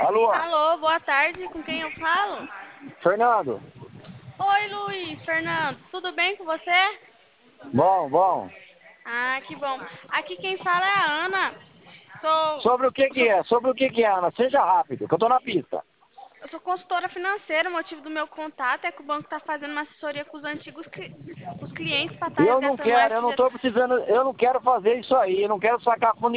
Alô, Alô, boa tarde, com quem eu falo? Fernando? Oi, Luiz, Fernando, tudo bem com você? Bom, bom. Ah, que bom. Aqui quem fala é a Ana. Sou, Sobre o que que sou, é? Sobre o que que é, Ana? Seja rápido, que eu tô na pista. eu sou consultora financeira. O motivo do meu contato é que o banco está fazendo uma assessoria com os antigos os clientes para estar Eu não resgatando quero, mais eu não dinheiro. tô precisando, eu não quero fazer isso aí, eu não quero sacar fundo